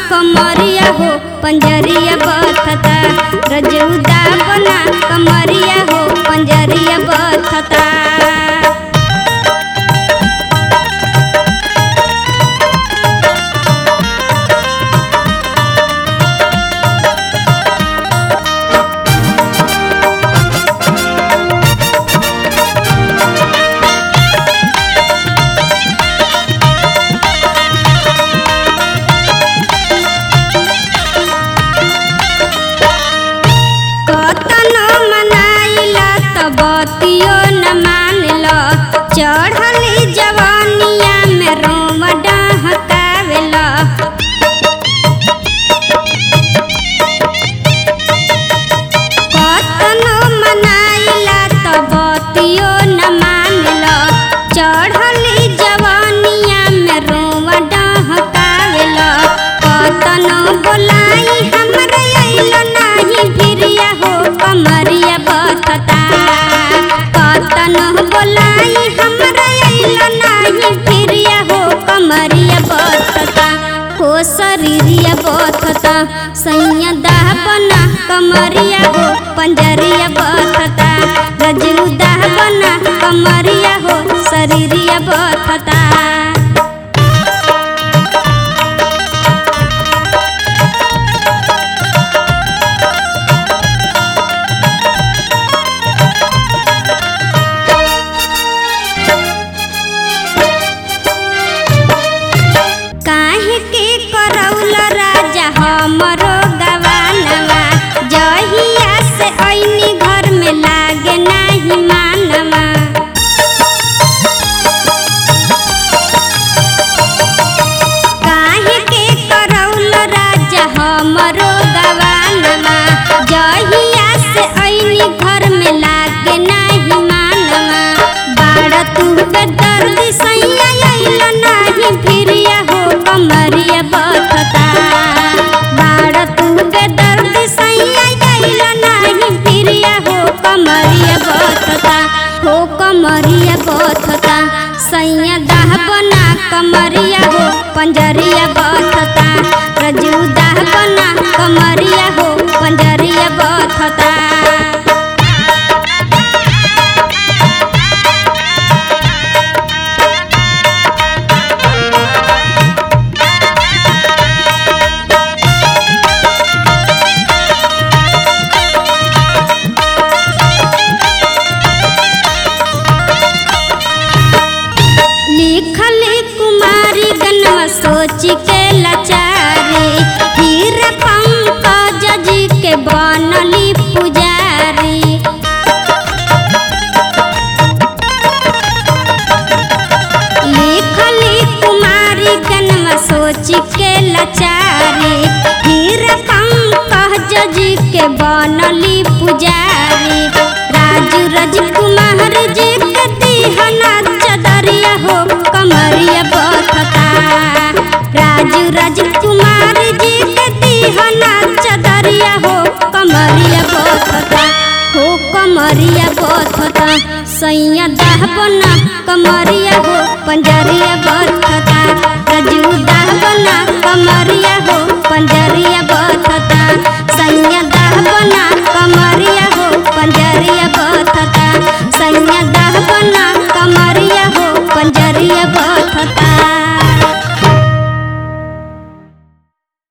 कमरिया हो पंजरिया बथता रजौदा बना कमरिया हो पंजरिया बथता। बतियो न मानल चढ़ली जवानिया में रोम डहकावेल कतनो मनाइला त बतियो न मानल चढ़ली जवानिया में रोम डहकावेल कतनो बोलाई हमरा अइल नाही भिरिया हो कमरिया बथता कतनो बोलाई हमरा अइल नाही भिरिया हो कमरिया बथता हो शरीरिया बथता सैया दाह बना कमरिया हो पंजरिया बथता रजौदा बना कमरिया हो शरीरिया बथता। हमरो गवानवा जहिया से ऐनी घर में लागे नाही मानवा काहे के करौल राजा हमरो गवानवा जहिया से ऐनी घर में लागे नाही मानवा बाड़ तू बेदर्दी सैया अइल नाही भिरिया हो कमरिया बथता कमरिया बथता सैया दाह बना कमरिया हो पंजरिया बथता रजौदा बना कमरिया हो पंजरिया बथता। सोच के लाचारी हीरा पंकज जी के बनली पुजारी लिखली कुमारी गनमा सोच के लाचारी हीरा पंकज जी के बनली पुजारी राजू राजकुमार जी के दिहना चदरिया हो कमरिया बथता राजू राजकुमार जी के दिहना चदरिया हो कमरिया बथता हो कमरिया बथता सैया दाह बना कमरिया हो पंजरिया बथता रजौदा बना कमरिया हो पंजरिया बथता सैया दाह बना